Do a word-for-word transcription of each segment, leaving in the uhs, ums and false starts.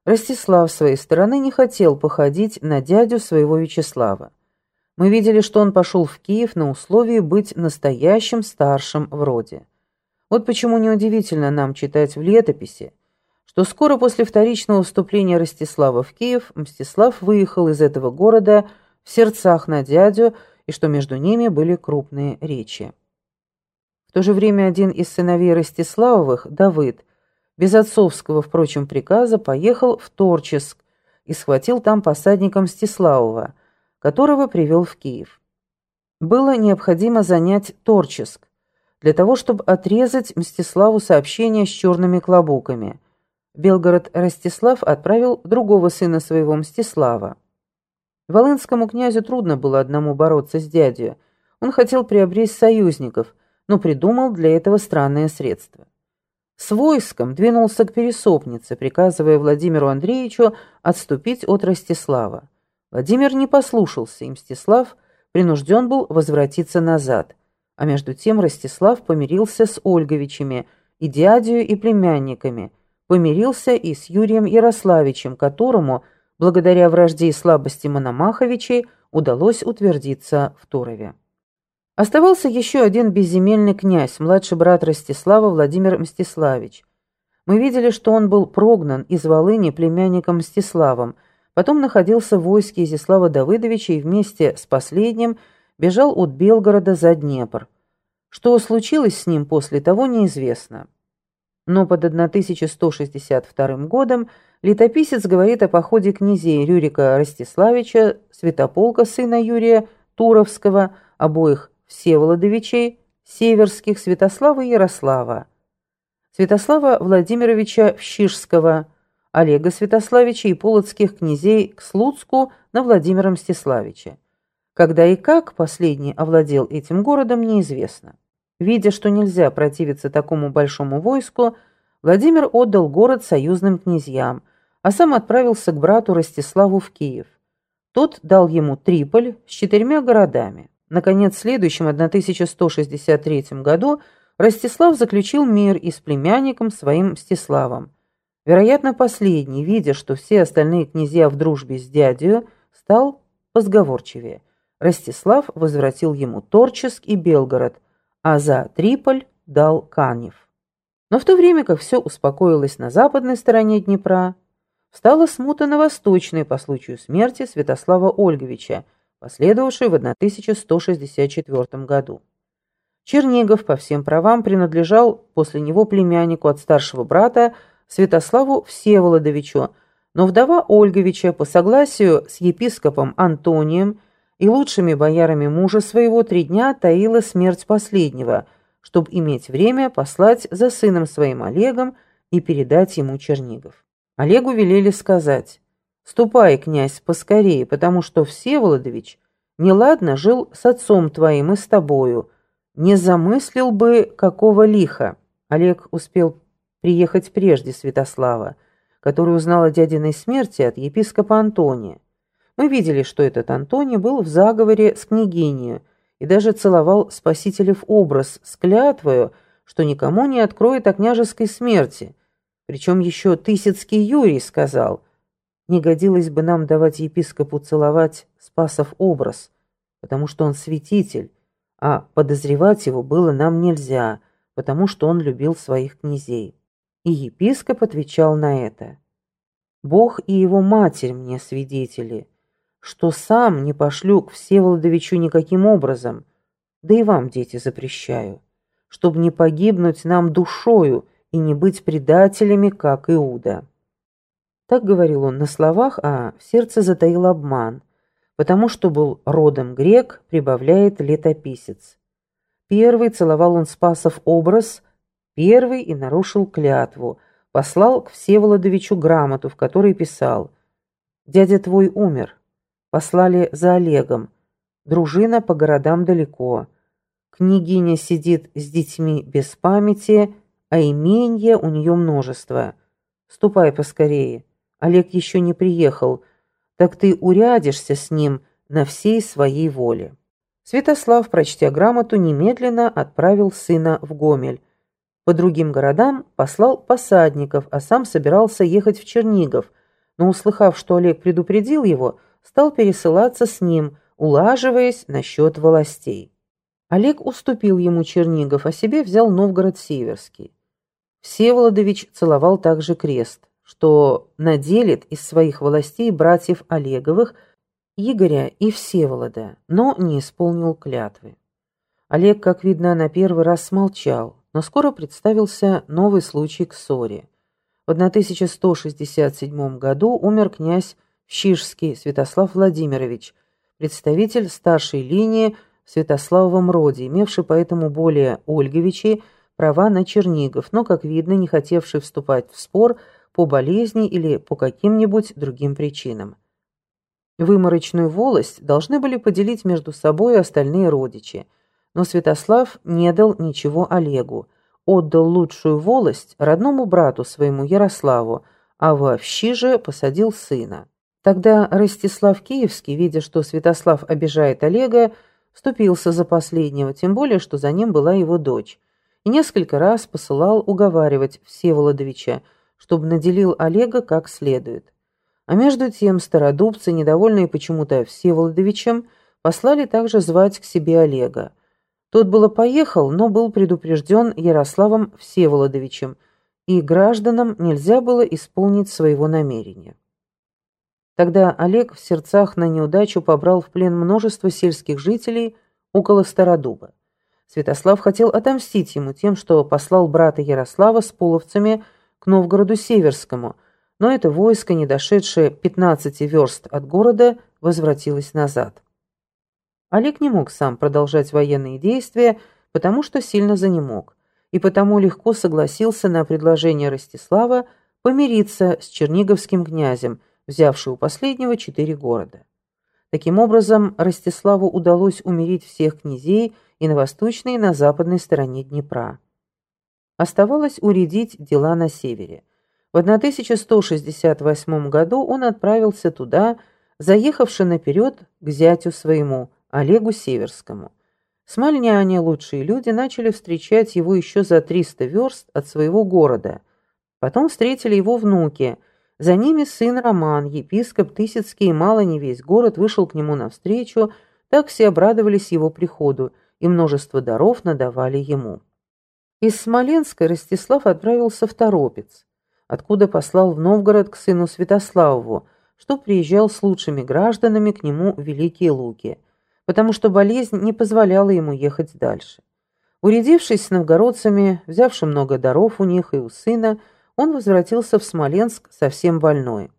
Ростислав, с своей стороны, не хотел походить на дядю своего Вячеслава. Мы видели, что он пошел в Киев на условии быть настоящим старшим в роде. Вот почему неудивительно нам читать в летописи, что скоро после вторичного вступления Ростислава в Киев Мстислав выехал из этого города в сердцах на дядю, и что между ними были крупные речи. В то же время один из сыновей Ростиславовых, Давыд, без отцовского, впрочем, приказа, поехал в Торческ и схватил там посадника Мстиславова, которого привел в Киев. Было необходимо занять Торческ для того, чтобы отрезать Мстиславу сообщение с черными клобуками. В Белгород Ростислав отправил другого сына своего, Мстислава. Волынскому князю трудно было одному бороться с дядей. Он хотел приобрести союзников, но придумал для этого странное средство. С войском двинулся к Пересопнице, приказывая Владимиру Андреевичу отступить от Ростислава. Владимир не послушался, и Мстислав принужден был возвратиться назад. А между тем Ростислав помирился с Ольговичами, и дядею, и племянниками, помирился и с Юрием Ярославичем, которому, благодаря вражде и слабости Мономаховичей, удалось утвердиться в Турове. Оставался еще один безземельный князь, младший брат Ростислава Владимир Мстиславич. Мы видели, что он был прогнан из Волыни племянником Мстиславом, потом находился в войске Изяслава Давыдовича и вместе с последним бежал от Белгорода за Днепр. Что случилось с ним после того, неизвестно. Но под тысяча сто шестьдесят вторым годом летописец говорит о походе князей Рюрика Ростиславича, Святополка, сына Юрия Туровского, обоих Всеволодовичей, Северских, Святослава и Ярослава, Святослава Владимировича Вщишского, Олега Святославича и полоцких князей к Слуцку на Владимира Мстиславича. Когда и как последний овладел этим городом, неизвестно. Видя, что нельзя противиться такому большому войску, Владимир отдал город союзным князьям, а сам отправился к брату Ростиславу в Киев. Тот дал ему Триполь с четырьмя городами. Наконец, в следующем тысяча сто шестьдесят третьем году Ростислав заключил мир и с племянником своим Мстиславом. Вероятно, последний, видя, что все остальные князья в дружбе с дядею, стал позговорчивее. Ростислав возвратил ему Торческ и Белгород, а за Триполь дал Канев. Но в то время как все успокоилось на западной стороне Днепра, стала смута на восточной по случаю смерти Святослава Ольговича, последовавшей в тысяча сто шестьдесят четвёртом году. Чернигов по всем правам принадлежал после него племяннику от старшего брата Святославу Всеволодовичу, но вдова Ольговича по согласию с епископом Антонием и лучшими боярами мужа своего три дня таила смерть последнего, чтобы иметь время послать за сыном своим Олегом и передать ему Чернигов. Олегу велели сказать: «Ступай, князь, поскорее, потому что Всеволодович неладно жил с отцом твоим и с тобою, не замыслил бы какого лиха». Олег успел приехать прежде Святослава, который узнал о дядиной смерти от епископа Антония. Мы видели, что этот Антоний был в заговоре с княгиней и даже целовал Спасителев образ с клятвою, что никому не откроет о княжеской смерти. Причем еще Тысяцкий Юрий сказал: «Не годилось бы нам давать епископу целовать Спасов образ, потому что он святитель, а подозревать его было нам нельзя, потому что он любил своих князей». И епископ отвечал на это: «Бог и его матерь мне свидетели, что сам не пошлю к Всеволодовичу никаким образом, да и вам, дети, запрещаю, чтобы не погибнуть нам душою и не быть предателями, как Иуда». Так говорил он на словах, а в сердце затаил обман, потому что был родом грек, прибавляет летописец. Первый целовал он Спасов образ, первый и нарушил клятву, послал к Всеволодовичу грамоту, в которой писал: «Дядя твой умер, послали за Олегом, дружина по городам далеко, княгиня сидит с детьми без памяти, а именья у нее множество. Ступай поскорее, Олег еще не приехал, так ты урядишься с ним на всей своей воле». Святослав, прочтя грамоту, немедленно отправил сына в Гомель. По другим городам послал посадников, а сам собирался ехать в Чернигов, но, услыхав, что Олег предупредил его, стал пересылаться с ним, улаживаясь насчет властей. Олег уступил ему Чернигов, а себе взял Новгород-Северский. Всеволодович целовал также крест, что наделит из своих властей братьев Олеговых, Игоря и Всеволода, но не исполнил клятвы. Олег, как видно, на первый раз смолчал, но скоро представился новый случай к ссоре. В тысяча сто шестьдесят седьмом году умер князь Вщижский Святослав Владимирович, представитель старшей линии в Святославовом роде, имевший поэтому более Ольговичей права на Чернигов, но, как видно, не хотевший вступать в спор по болезни или по каким-нибудь другим причинам. Выморочную волость должны были поделить между собой остальные родичи, но Святослав не дал ничего Олегу, отдал лучшую волость родному брату своему Ярославу, а во Вщиже посадил сына. Тогда Ростислав Киевский, видя, что Святослав обижает Олега, вступился за последнего, тем более, что за ним была его дочь, и несколько раз посылал уговаривать Всеволодовича, чтобы наделил Олега как следует. А между тем стародубцы, недовольные почему-то Всеволодовичем, послали также звать к себе Олега. Тот было поехал, но был предупрежден Ярославом Всеволодовичем, и гражданам нельзя было исполнить своего намерения. Тогда Олег в сердцах на неудачу побрал в плен множество сельских жителей около Стародуба. Святослав хотел отомстить ему тем, что послал брата Ярослава с половцами к Новгороду Северскому, но это войско, не дошедшее пятнадцати верст от города, возвратилось назад. Олег не мог сам продолжать военные действия, потому что сильно занемог, и потому легко согласился на предложение Ростислава помириться с черниговским князем, взявший у последнего четыре города. Таким образом, Ростиславу удалось умирить всех князей и на восточной, и на западной стороне Днепра. Оставалось уредить дела на севере. В тысяча сто шестьдесят восьмом году он отправился туда, заехавши наперед к зятю своему, Олегу Северскому. Смольняне, лучшие люди, начали встречать его еще за триста верст от своего города. Потом встретили его внуки. За ними сын Роман, епископ Тысяцкий, мало не весь город вышел к нему навстречу, так все обрадовались его приходу, и множество даров надавали ему. Из Смоленска Ростислав отправился в Торопец, откуда послал в Новгород к сыну Святославову, что приезжал с лучшими гражданами к нему в Великие Луки, потому что болезнь не позволяла ему ехать дальше. Урядившись с новгородцами, взявши много даров у них и у сына, он возвратился в Смоленск совсем больной.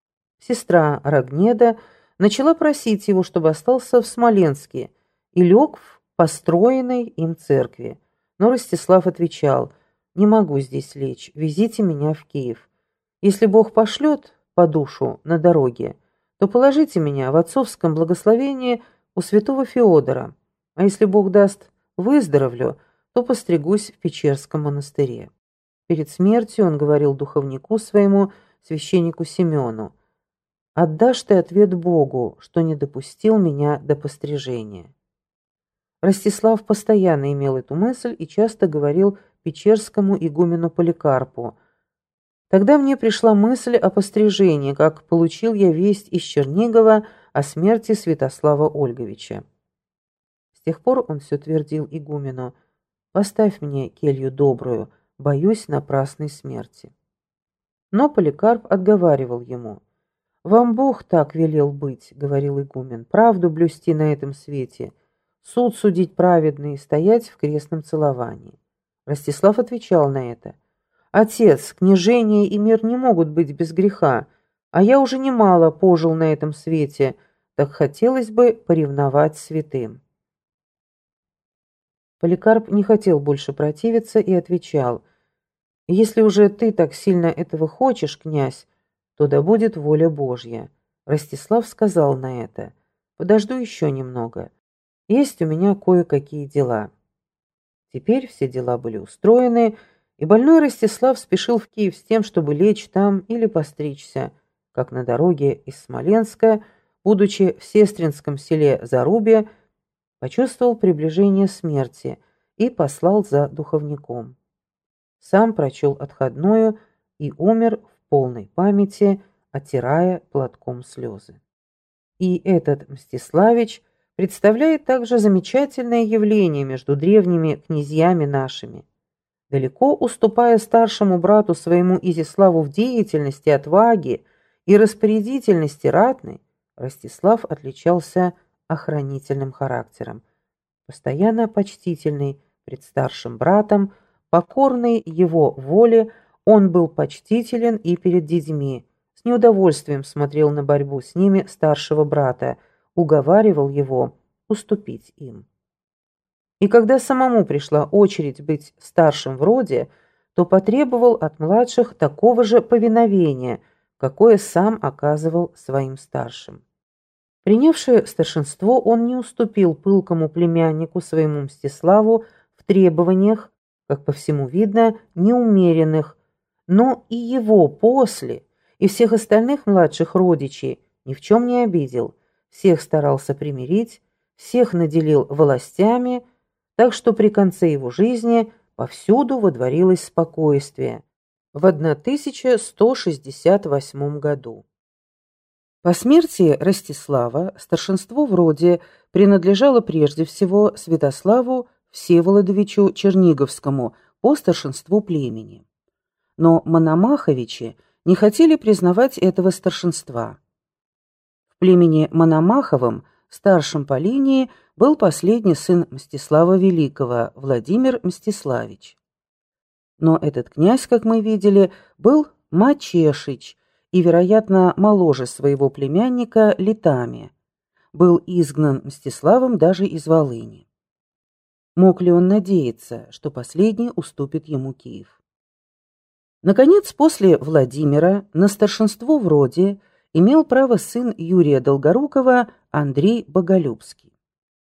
Сестра Рогнеда начала просить его, чтобы остался в Смоленске, и лег в построенной им церкви. Но Ростислав отвечал: «Не могу здесь лечь, везите меня в Киев. Если Бог пошлет по душу на дороге, то положите меня в отцовском благословении у святого Феодора, а если Бог даст, выздоровлю, то постригусь в Печерском монастыре». Перед смертью он говорил духовнику своему, священнику Семену: «Отдашь ты ответ Богу, что не допустил меня до пострижения». Ростислав постоянно имел эту мысль и часто говорил печерскому игумену Поликарпу: «Тогда мне пришла мысль о пострижении, как получил я весть из Чернигова о смерти Святослава Ольговича». С тех пор он все твердил игумену: «Поставь мне келью добрую, боюсь напрасной смерти». Но Поликарп отговаривал ему: «Вам Бог так велел быть, — говорил игумен, — правду блюсти на этом свете, суд судить праведный, стоять в крестном целовании». Ростислав отвечал на это: «Отец, княжение и мир не могут быть без греха, а я уже немало пожил на этом свете, так хотелось бы поревновать святым». Поликарп не хотел больше противиться и отвечал: «Если уже ты так сильно этого хочешь, князь, то да будет воля Божья». Ростислав сказал на это: «Подожду еще немного. Есть у меня кое-какие дела». Теперь все дела были устроены, и больной Ростислав спешил в Киев с тем, чтобы лечь там или постричься, как на дороге из Смоленска, будучи в сестринском селе Зарубе, почувствовал приближение смерти и послал за духовником. Сам прочел отходную и умер в полной памяти оттирая платком слезы. И этот Мстиславич представляет также замечательное явление между древними князьями нашими. Далеко уступая старшему брату своему Изяславу в деятельности, отваге и распорядительности ратной, Ростислав отличался охранительным характером, постоянно почтительный пред старшим братом, покорный его воле, он был почтителен и перед детьми, с неудовольствием смотрел на борьбу с ними старшего брата, уговаривал его уступить им. И когда самому пришла очередь быть старшим в роде, то потребовал от младших такого же повиновения, какое сам оказывал своим старшим. Принявши старшинство, он не уступил пылкому племяннику своему Мстиславу в требованиях, как по всему видно, неумеренных, но и его после, и всех остальных младших родичей ни в чем не обидел, всех старался примирить, всех наделил властями, так что при конце его жизни повсюду водворилось спокойствие в тысяча сто шестьдесят восьмом году. По смерти Ростислава старшинство в роде принадлежало прежде всего Святославу Всеволодовичу Черниговскому по старшинству племени. Но Мономаховичи не хотели признавать этого старшинства. В племени Мономаховом старшим по линии был последний сын Мстислава Великого, Владимир Мстиславич. Но этот князь, как мы видели, был Мачешич и, вероятно, моложе своего племянника летами, был изгнан Мстиславом даже из Волыни. Мог ли он надеяться, что последний уступит ему Киев? Наконец, после Владимира на старшинство в роде имел право сын Юрия Долгорукова Андрей Боголюбский.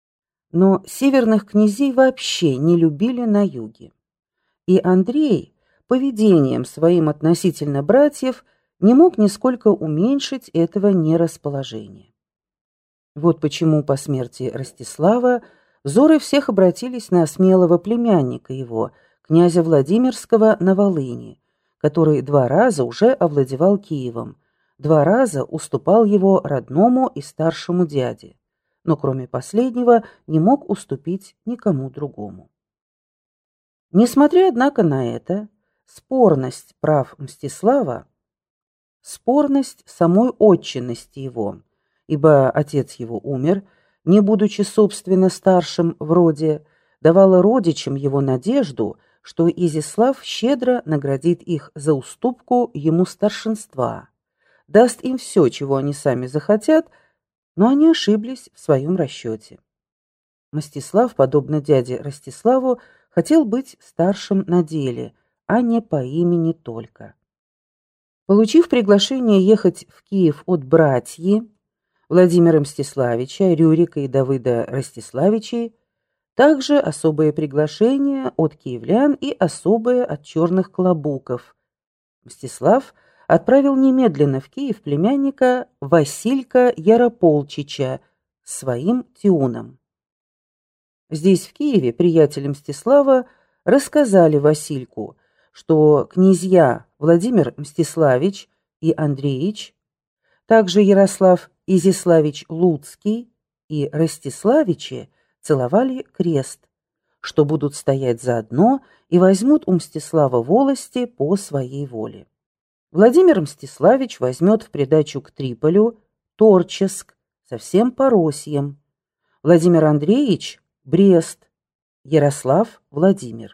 Но северных князей вообще не любили на юге. И Андрей поведением своим относительно братьев не мог нисколько уменьшить этого нерасположения. Вот почему по смерти Ростислава взоры всех обратились на смелого племянника его, князя Владимирского на Волыни, который два раза уже овладевал Киевом, два раза уступал его родному и старшему дяде, но кроме последнего не мог уступить никому другому. Несмотря, однако, на это, спорность прав Мстислава, спорность самой отчинности его, ибо отец его умер, не будучи собственно старшим в роде, давала родичам его надежду, что Изяслав щедро наградит их за уступку ему старшинства, даст им все, чего они сами захотят, но они ошиблись в своем расчете. Мстислав, подобно дяде Ростиславу, хотел быть старшим на деле, а не по имени только. Получив приглашение ехать в Киев от братьи Владимира Мстиславича, Рюрика и Давыда Ростиславичей, также особое приглашение от киевлян и особое от черных клобуков, Мстислав отправил немедленно в Киев племянника Василька Ярополчича с своим тиуном. Здесь, в Киеве, приятели Мстислава рассказали Васильку, что князья Владимир Мстиславич и Андреич, также Ярослав Изяславич Луцкий и Ростиславичи целовали крест, что будут стоять заодно и возьмут у Мстислава волости по своей воле. Владимир Мстиславич возьмет в придачу к Триполю Торческ со всем Поросьем, Владимир Андреевич – Брест, Ярослав – Владимир.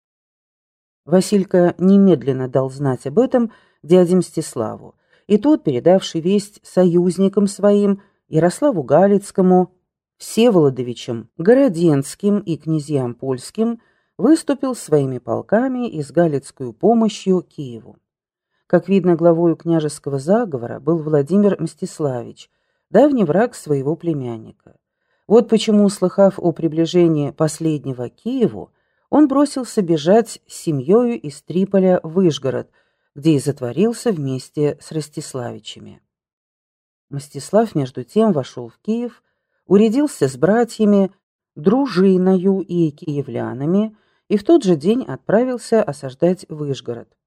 Василька немедленно дал знать об этом дяде Мстиславу, и тот, передавший весть союзникам своим, Ярославу Галицкому, Всеволодовичам Городенским и князьям польским, выступил своими полками и с галицкою помощью Киеву. Как видно, главою княжеского заговора был Владимир Мстиславич, давний враг своего племянника. Вот почему, услыхав о приближении последнего к Киеву, он бросился бежать с семьёю из Триполя в Вышгород, где и затворился вместе с Ростиславичами. Мстислав, между тем, вошел в Киев, урядился с братьями, дружиною и киевлянами, и в тот же день отправился осаждать Вышгород.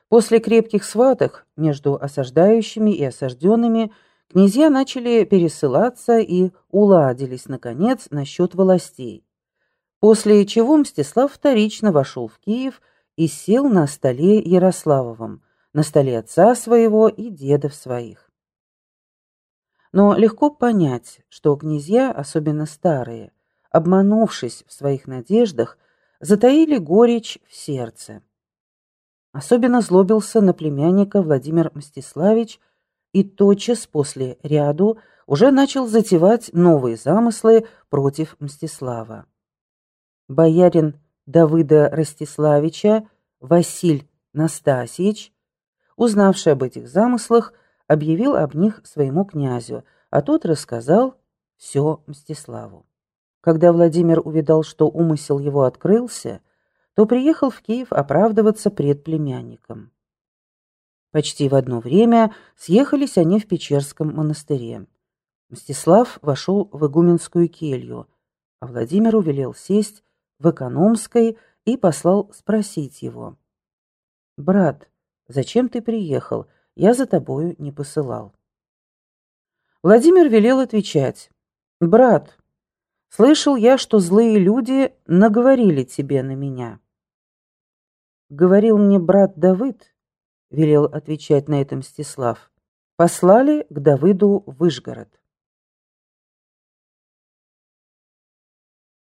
После крепких схваток между осаждающими и осажденными князья начали пересылаться и уладились, наконец, насчет властей. После чего Мстислав вторично вошел в Киев и сел на столе Ярославовом, на столе отца своего и дедов своих. Но легко понять, что князья, особенно старые, обманувшись в своих надеждах, затаили горечь в сердце. Особенно злобился на племянника Владимир Мстиславич и тотчас после ряду уже начал затевать новые замыслы против Мстислава. Боярин Давыда Ростиславича Василь Настасьич, узнавший об этих замыслах, объявил об них своему князю, а тот рассказал все Мстиславу. Когда Владимир увидал, что умысел его открылся, то приехал в Киев оправдываться пред племянником. Почти в одно время съехались они в Печерском монастыре. Мстислав вошел в игуменскую келью, а Владимиру велел сесть в экономской и послал спросить его: «Брат, зачем ты приехал? Я за тобою не посылал». Владимир велел отвечать: «Брат, слышал я, что злые люди наговорили тебе на меня». «Говорил мне брат Давыд», — велел отвечать на это Мстислав, — «послали к Давыду в Вышгород».